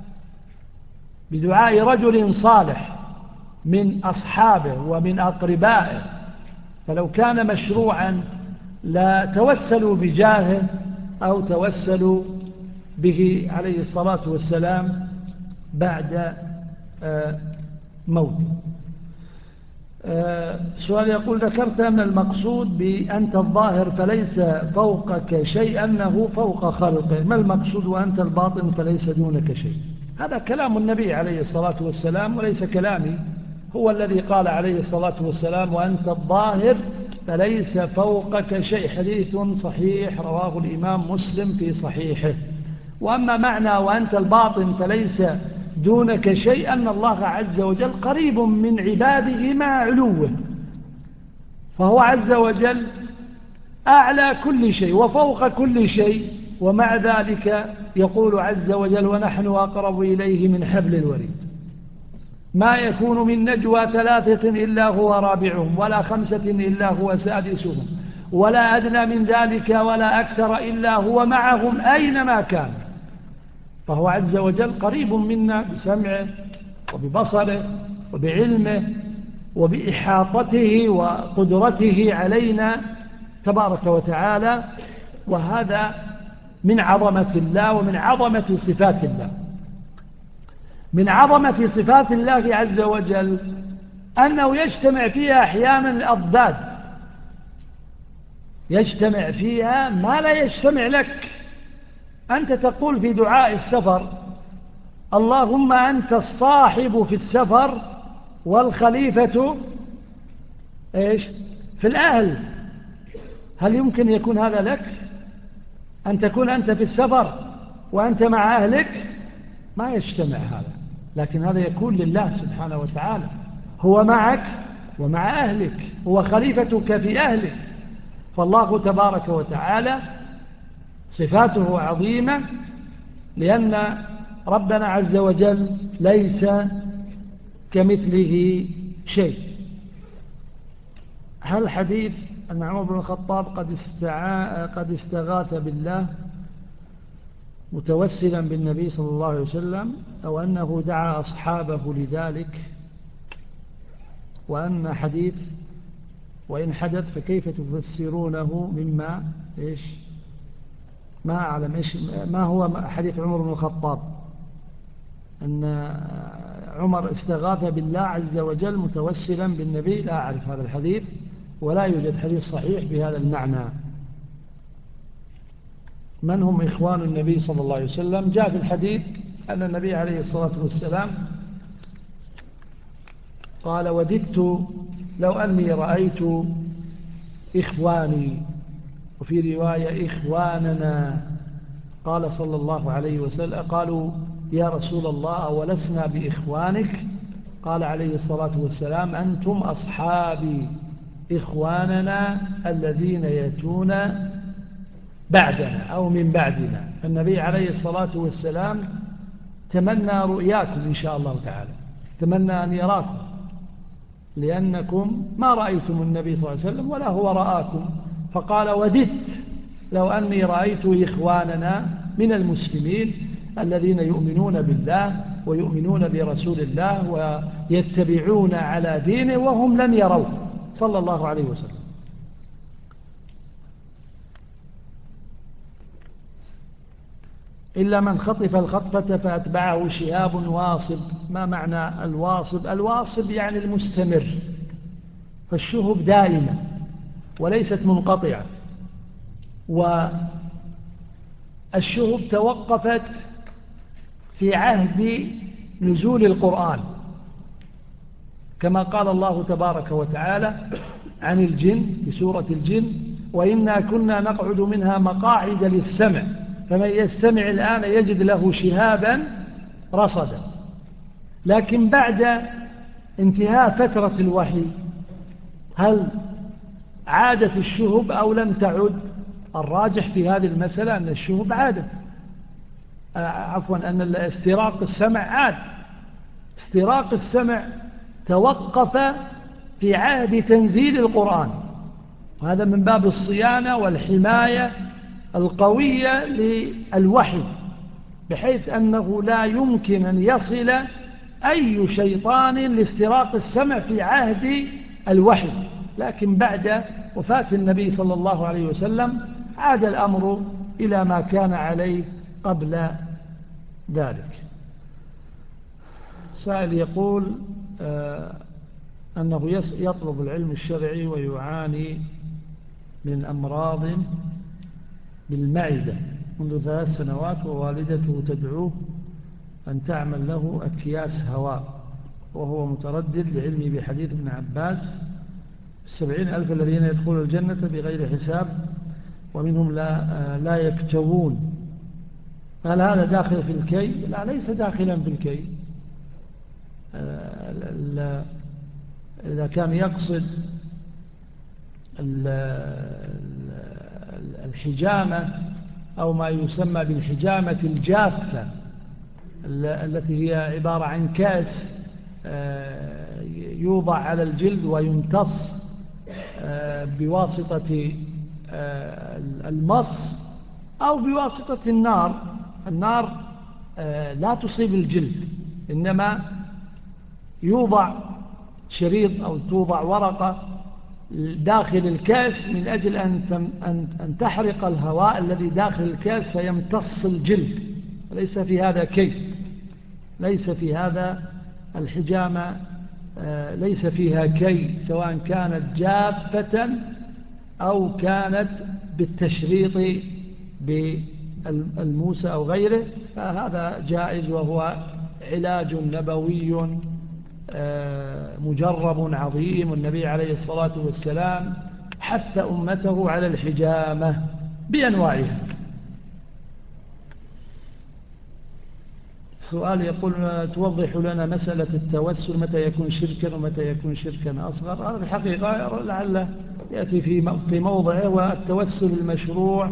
Speaker 1: بدعاء رجل صالح من أصحابه ومن أقربائه. فلو كان مشروعا لا توسلوا بجاهه أو توسلوا به عليه الصلاة والسلام بعد موته. سؤال يقول ذكرت أن المقصود بأنت الظاهر فليس فوقك شيء أنه فوق خلقه، ما المقصود وأنت الباطن فليس دونك شيء؟ هذا كلام النبي عليه الصلاة والسلام وليس كلامي، هو الذي قال عليه الصلاة والسلام وأنت الظاهر فليس فوقك شيء، حديث صحيح رواه الإمام مسلم في صحيحه. وأما معنى وأنت الباطن فليس دونك شيء أن الله عز وجل قريب من عباده مع علوه، فهو عز وجل أعلى كل شيء وفوق كل شيء، ومع ذلك يقول عز وجل ونحن أقرب إليه من حبل الوريد. ما يكون من نجوى ثلاثة إلا هو رابعهم ولا خمسة إلا هو سادسهم ولا أدنى من ذلك ولا أكثر إلا هو معهم أينما كان. فهو عز وجل قريب منا بسمعه وببصره وبعلمه وبإحاطته وقدرته علينا تبارك وتعالى، وهذا من عظمة الله ومن عظمة صفات الله. من عظمة صفات الله عز وجل أنه يجتمع فيها أحيانا الأضداد، يجتمع فيها ما لا يجتمع لك. أنت تقول في دعاء السفر اللهم أنت الصاحب في السفر والخليفة إيش في الأهل، هل يمكن يكون هذا لك أن تكون أنت في السفر وأنت مع أهلك؟ ما يجتمع هذا، لكن هذا يكون لله سبحانه وتعالى، هو معك ومع أهلك، هو خليفتك في أهلك. فالله تبارك وتعالى صفاته عظيمة لأن ربنا عز وجل ليس كمثله شيء. هل حديث أن عمر بن الخطاب قد, قد استغاث بالله متوسلا بالنبي صلى الله عليه وسلم أو أنه دعا أصحابه لذلك، وأن حديث وإن حدث فكيف تفسرونه مما إيش ما أعلم إيش ما هو حديث عمر بن الخطاب أن عمر استغاث بالله عز وجل متوسلا بالنبي؟ لا أعرف هذا الحديث ولا يوجد حديث صحيح بهذا المعنى. من هم إخوان النبي صلى الله عليه وسلم؟ جاء في الحديث أن النبي عليه الصلاة والسلام قال وددت لو أني رأيت إخواني، وفي رواية إخواننا. قال صلى الله عليه وسلم قالوا يا رسول الله ولسنا بإخوانك؟ قال عليه الصلاة والسلام أنتم أصحابي إخواننا الذين يأتون بعدنا أو من بعدنا. النبي عليه الصلاة والسلام تمنى رؤياكم إن شاء الله تعالى، تمنى أن يراكم، لأنكم ما رأيتم النبي صلى الله عليه وسلم ولا هو رآكم. فقال وددت لو أني رأيت إخواننا من المسلمين الذين يؤمنون بالله ويؤمنون برسول الله ويتبعون على دينه وهم لم يروه صلى الله عليه وسلم. إلا من خطف الخطفة فأتبعه شهاب واصب. ما معنى الواصب؟ الواصب يعني المستمر، فالشهب دائمة وليست منقطعة، والشهب توقفت في عهد نزول القرآن كما قال الله تبارك وتعالى عن الجن في سورة الجن: وإنا كنا نقعد منها مقاعد للسمع فمن يستمع الآن يجد له شهابا رصدا. لكن بعد انتهاء فترة الوحي هل عادت الشهب أو لم تعد؟ الراجح في هذه المسألة أن الشهب عادت، عفوا أن استراق السمع عاد. استراق السمع توقف في عهد تنزيل القرآن، وهذا من باب الصيانة والحماية القوية للوحي، بحيث أنه لا يمكن أن يصل أي شيطان لاستراق السمع في عهد الوحي. لكن بعد وفاة النبي صلى الله عليه وسلم عاد الأمر إلى ما كان عليه قبل ذلك. سائل يقول آه أنه يطلب العلم الشرعي ويعاني من أمراض بالمعدة منذ ثلاث سنوات، ووالدته تدعوه أن تعمل له أكياس هواء، وهو متردد لعلمه بحديث ابن عباس: السبعين ألف الذين يدخلون الجنة بغير حساب ومنهم لا, لا يكتوون. هل هذا داخل في الكي؟ لا، ليس داخلا في الكي. إذا كان يقصد الحجامة أو ما يسمى بالحجامة الجافة التي هي عبارة عن كاس يوضع على الجلد ويمتص بواسطة المص أو بواسطة النار. النار لا تصيب الجلد، إنما يوضع شريط أو توضع ورقة داخل الكاس من أجل أن تحرق الهواء الذي داخل الكاس فيمتص الجلد. ليس في هذا كي، ليس في هذا الحجامة ليس فيها كي، سواء كانت جافة أو كانت بالتشريط بالموسى أو غيره، فهذا جائز، وهو علاج نبوي مجرب عظيم. النبي عليه الصلاة والسلام حث أمته على الحجامة بأنواعها. سؤال يقول: توضح لنا مسألة التوسل، متى يكون شركا ومتى يكون شركا أصغر؟ هذا الحقيقة لعله يأتي في موضعه. والتوسل المشروع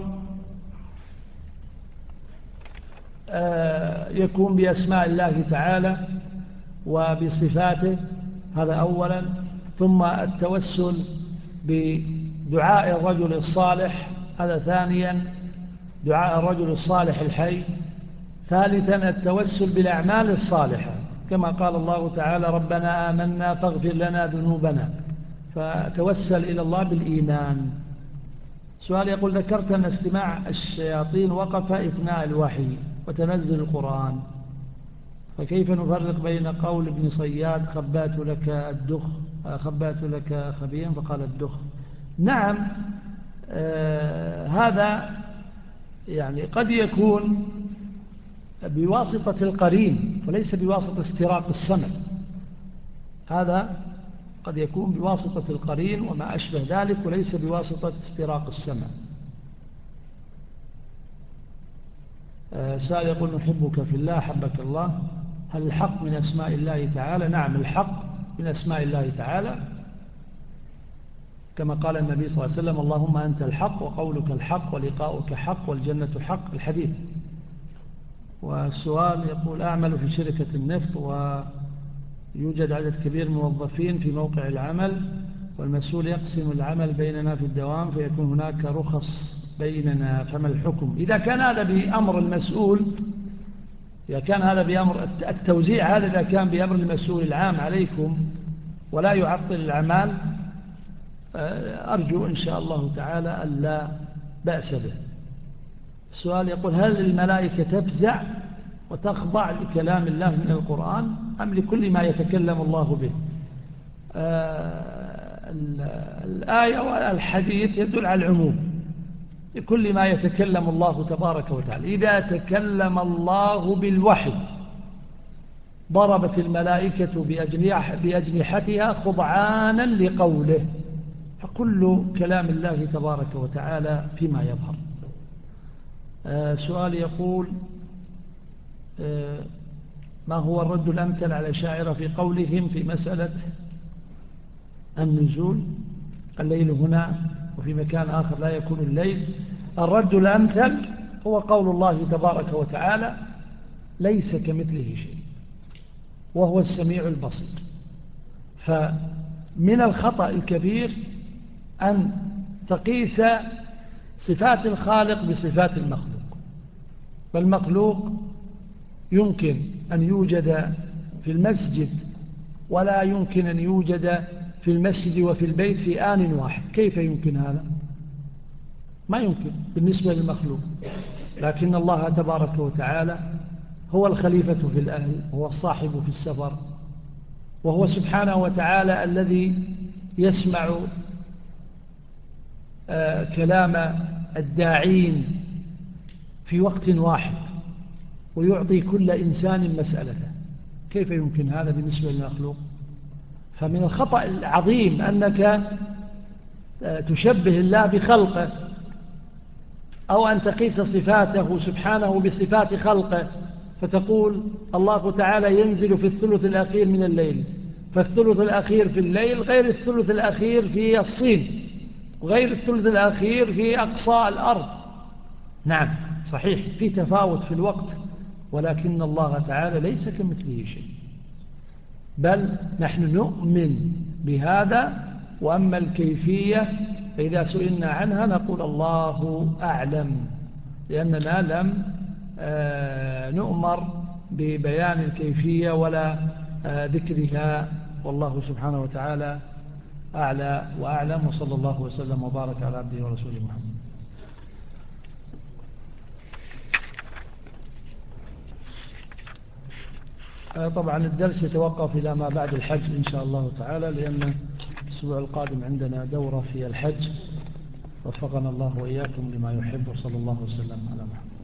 Speaker 1: يكون بأسماء الله تعالى وبصفاته، هذا أولا. ثم التوسل بدعاء الرجل الصالح، هذا ثانيا، دعاء الرجل الصالح الحي. ثالثا التوسل بالأعمال الصالحة، كما قال الله تعالى: ربنا آمنا فاغفر لنا ذنوبنا، فتوسل إلى الله بالإيمان. سؤال يقول: ذكرت أن استماع الشياطين وقف إثناء الوحي وتنزل القرآن، فكيف نفرق بين قول ابن صياد: خبات لك الدخ خبات لك خبيا فقال الدخ؟ نعم، آه هذا يعني قد يكون بواسطة القرين وليس بواسطة استراق السمع. هذا قد يكون بواسطة القرين وما أشبه ذلك، وليس بواسطة استراق السمع. آه سائل يقول: نحبك في الله حبك الله، هل الحق من أسماء الله تعالى؟ نعم، الحق من أسماء الله تعالى، كما قال النبي صلى الله عليه وسلم: اللهم أنت الحق وقولك الحق ولقاؤك حق والجنة حق، الحديث. والسؤال يقول: أعمل في شركة النفط ويوجد عدد كبير من الموظفين في موقع العمل، والمسؤول يقسم العمل بيننا في الدوام فيكون هناك رخص بيننا، فما الحكم؟ إذا كان هذا بأمر المسؤول، إذا كان هذا بأمر التوزيع، هذا إذا كان بأمر المسؤول العام عليكم ولا يعطل الأعمال، أرجو إن شاء الله تعالى ألا بأس به. السؤال يقول: هل الملائكة تفزع وتخضع لكلام الله من القرآن أم لكل ما يتكلم الله به؟ آه الآية والحديث يدل على العموم، لكل ما يتكلم الله تبارك وتعالى. إذا تكلم الله بالوحي ضربت الملائكة بأجنحتها خضعانا لقوله، فكل كلام الله تبارك وتعالى فيما يظهر. آه سؤال يقول آه ما هو الرد الأمثل على الأشاعرة في قولهم في مسألة النزول الليل هنا وفي مكان آخر لا يكون الليل؟ الرد الأمثل هو قول الله تبارك وتعالى ليس كمثله شيء وهو السميع البصير. فمن الخطأ الكبير أن تقيس صفات الخالق بصفات المخلوق، فالمخلوق يمكن أن يوجد في المسجد ولا يمكن أن يوجد في المسجد وفي البيت في آن واحد. كيف يمكن هذا؟ ما يمكن بالنسبة للمخلوق. لكن الله تبارك وتعالى هو الخليفة في الأهل، هو الصاحب في السفر، وهو سبحانه وتعالى الذي يسمع آه كلام الداعين في وقت واحد ويعطي كل إنسان مسألته. كيف يمكن هذا بالنسبة للمخلوق؟ فمن الخطأ العظيم أنك آه تشبه الله بخلقه، أو أن تقيس صفاته سبحانه بصفات خلقه، فتقول الله تعالى ينزل في الثلث الأخير من الليل، فالثلث الأخير في الليل غير الثلث الأخير في الصين وغير الثلث الأخير في أقصى الأرض. نعم صحيح في تفاوت في الوقت، ولكن الله تعالى ليس كمثله شيء، بل نحن نؤمن بهذا. وأما الكيفية فإذا سئلنا عنها نقول الله أعلم، لأننا لم نؤمر ببيان الكيفية ولا ذكرها، والله سبحانه وتعالى أعلى وأعلم. وصلى الله وسلم وبارك على عبده ورسوله محمد. طبعا الدرس يتوقف إلى ما بعد الحج إن شاء الله تعالى، لأن الأسبوع القادم عندنا دورة في الحج. وفقنا الله وإياكم لما يحب، وصلى الله وسلم على محمد.